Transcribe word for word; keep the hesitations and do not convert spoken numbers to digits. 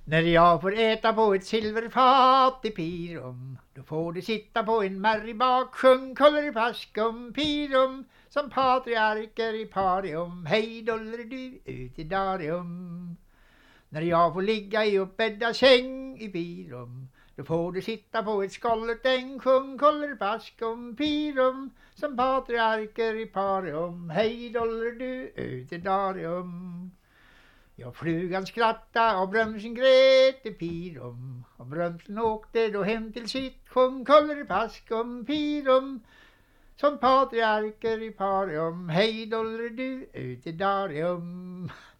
När jag får äta på ett silverfat i Pirum, då får du sitta på en märgbak, sjung kolleripaskum Pirum, som patriarker i parium, hej doller du ut i darium. När jag får ligga i uppbädda säng i Pirum, då får du sitta på ett skolletäng, sjung kolleripaskum Pirum, som patriarker i parium, hej doller du ut i darium. Ja, flugan skrattade och brömsen grät i Pirum, och brömsen åkte då hem till sitt, sjung kolleripaskum Pirum, som patriarker i parium, hej doller du ut i darium.